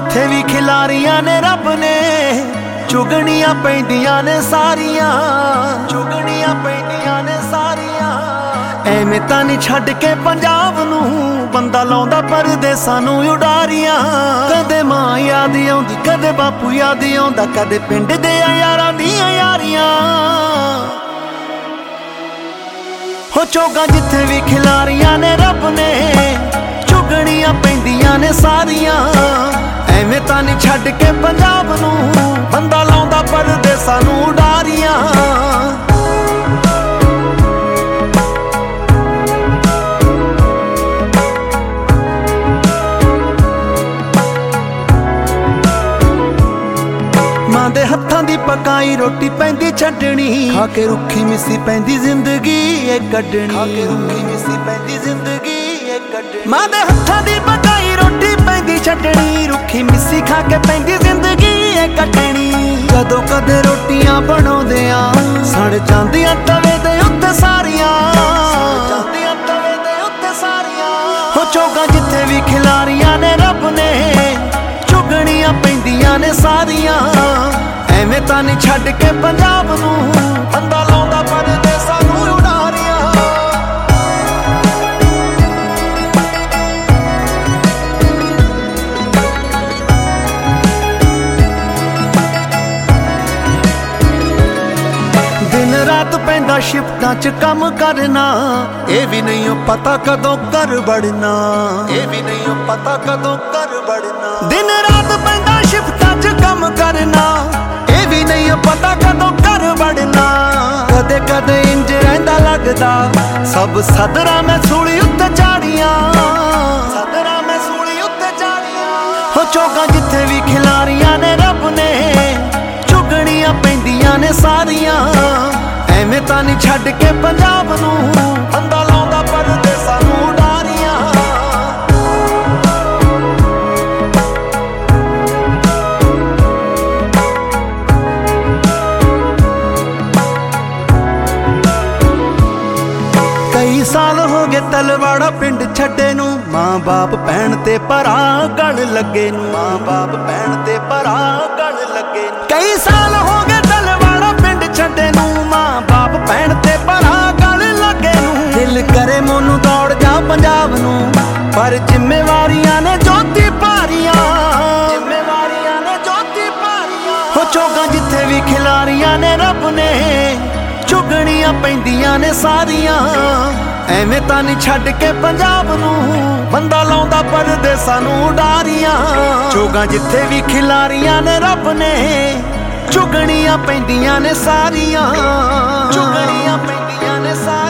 जिथे भी खिलारियां ने रब ने चुगनियां पैंदियां ने सारियां, चुगनियां पैंदियां ने सारियां। एवें तां नहीं छड्ड के पंजाब नूं बंदा लाउंदा परदेसां नूं उडारियां। कदे मां याद आउंदी, कदे बापू याद आउंदा, कदे पिंड दे यारां दियां यारियां। हो चोगा जिथे भी खिलारियां ने रब ने चुगनियां पैंदियां ने सारियां। एवें तां नहीं छड्ड के पंजाब नूं बंदा लाउंदा परदेसां नूं उडारियां। मां दे हत्थां दी पकाई रोटी पैंदी छड्डनी, खा के रुखी मिसी पैंदी जिंदगी ए कड्डनी, खा के रुखी मिसी पैंदी जिंदगी ए कड्डनी। मां दे हत्थां दी पकाई रोटी पैंदी छड्डनी, रुखी मिसी खा के पैंदी जिंदगी ए कड्डनी। कदों कदे रोटियां बनाउंदियां सड़ जांदियां तवे दे उत्ते सारियां, जांदियां तवे दे उत्ते सारियां। हो चोगा जिथे भी खिलारियां ने रब ने चुगनियां पैंदियां ने सारियां। एवें तां नहीं छड्ड के पंजाब नूं बंदा लाउंदा परदेसां नूं उडारियां। दिन रात पैंदा शिफ्टां च कम करना, ये भी नहीं पता कदों घर बढ़ना, ये भी नहीं पता कदों घर बढ़ना। दिन रात पैंदा शिफ्टां च कम करना, ये भी नहीं पता कदों घर बढ़ना। कदे कदे इंज रहिंदा लगदा सब सदरा मैं सूली उत्ते चाड़ियां, सदरा मैं सूली उत्ते चाड़ियां। हो चोगा जिथे भी खिलारियां ने रब ने चुगनियां पैंदियां ने सारियां। एवें तां नहीं छड्ड के पंजाब नूं बंदा लाउंदा परदेसां नूं उडारियां। कई साल हो गए तलवाड़ा पिंड छड्डे नूं, मां बाप भैण ते भरा गल लगे नूं, मां बाप भैण ते भरा गल लगे। कई साल हो गए तलवाड़ा पिंड छड्डे नूं, मां बाप भैण ते भरा गल लगे नूं। दिल करे मोनू दौड़ जा पंजाब नूं, पर जिम्मेवारियां ने जोती भारियां, जिम्मेवारियां ने जोती भारियां। हो चोगा जिथे भी खिलारियां ने रब ने चुगनियां पैंदियां ने सारियां। एवें तां नहीं छड्ड के पंजाब नूं बंदा लाउंदा परदेसां नूं उडारियां। चोगा जिथे भी खिलारियां ने रब ने चुगनियां पैंदियां ने सारियां, चुगनियां पैंदियां ने सारियां।